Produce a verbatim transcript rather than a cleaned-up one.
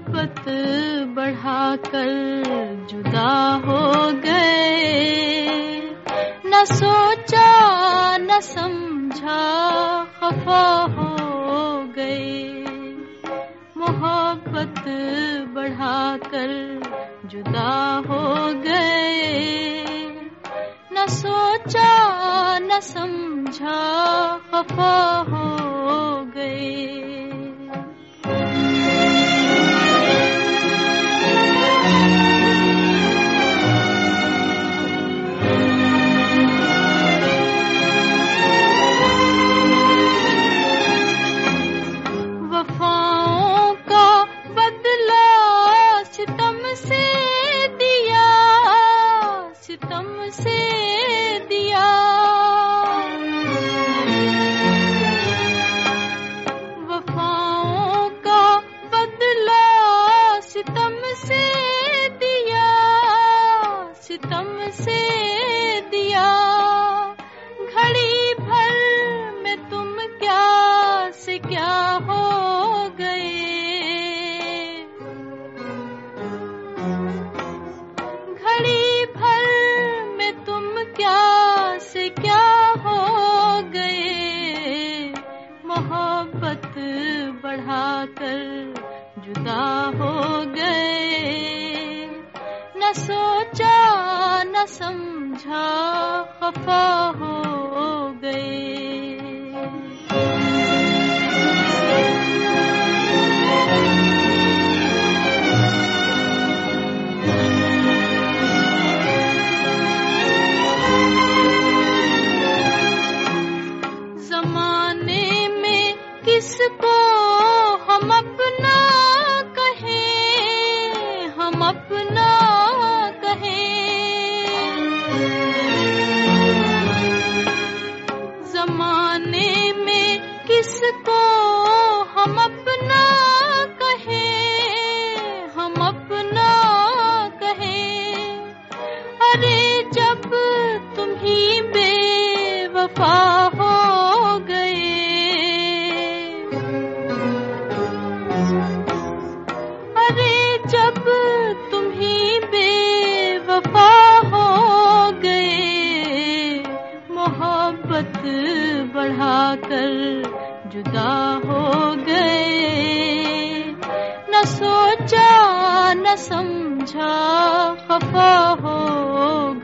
मोहब्बत बढ़ाकर जुदा हो गए, न सोचा न समझा खफा हो गए। मोहब्बत बढ़ाकर जुदा हो गए, न सोचा न समझा खफा हो गए। वफाओं का बदला सितम से दिया, सितम से दिया। वफाओं का बदला सितम से दिया, सितम से दिया। घड़ी भर में तुम क्या से क्या हो गए, घड़ी भर में तुम क्या से क्या हो गए। मोहब्बत बढ़ाकर जुदा हो गए, न सोचा न समझा खफा हो गए। ज़माने में किसको हम अपना कहें, हम अपना कहें। ज़माने में किसको हम अपना कहें, हम अपना कहें। अरे जब तुम ही बेवफा हो जब तुम ही बेवफा हो गए। मोहब्बत बढ़ाकर जुदा हो गए, न सोचा न समझा खफा हो